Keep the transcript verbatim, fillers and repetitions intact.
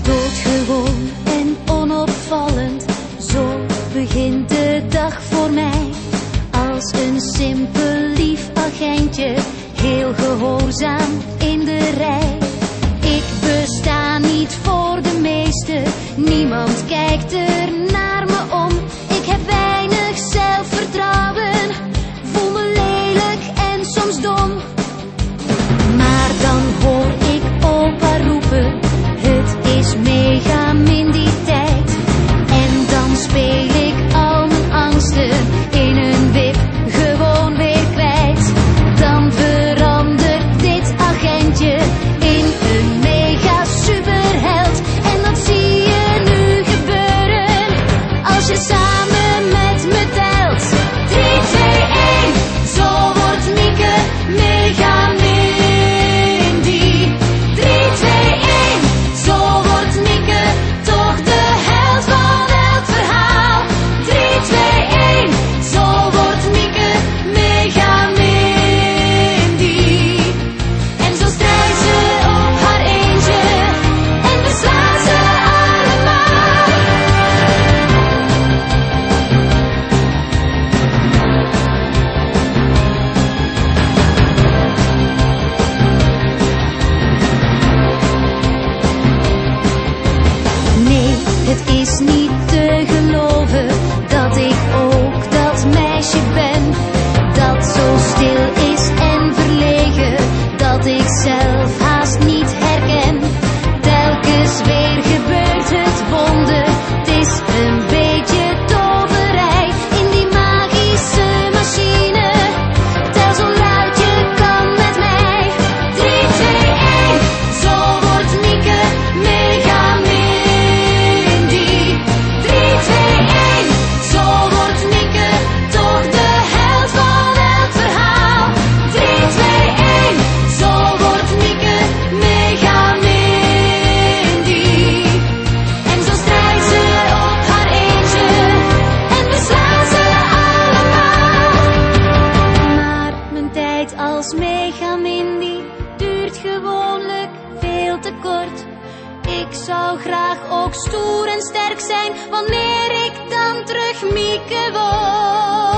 Doodgewoon en onopvallend, zo begint de dag voor mij. Als een simpel lief agentje, heel gehoorzaam in de rij. Ik besta niet voor de meesten, niemand kijkt er naar me om. Ik heb weinig zelfvertrouwen, voel me lelijk en soms dom. Maar dan hoor ik opa roepen, het is mega min die tijd. En dan speel ik al mijn angsten in een wip gewoon weer kwijt. Dan verandert dit agentje in een mega superheld. En dat zie je nu gebeuren als je samen met me telt. drie, twee, één, zo wordt Mieke mega Mindy. drie, twee, één, zo wordt Mieke toch de held van elk verhaal. drie, twee, één, zo wordt Mieke mega Mindy. En zo strijdt ze op haar eentje en beslaan ze allemaal. Nee, het is niet te geloven dat ik ook dat meisje ben. Dat zo stil is en verlegen, dat ik zelf haast niet herken. Telkens weer gebeurt het wonder, het is een beetje toverij. In die magische machine, tel zo luid je kan met mij. drie, twee, één, zo wordt Mieke mega Mindy. drie, twee, één, zo wordt Mieke toch de held van elk verhaal. drie, twee, één, zo wordt Mieke mega Mindy. En zo strijdt ze op haar eentje en beslaan ze allemaal. Maar mijn tijd als mega Mindy duurt gewoonlijk veel te kort. Ik zou graag ook stoer en sterk zijn wanneer ik dan terug Mieke word.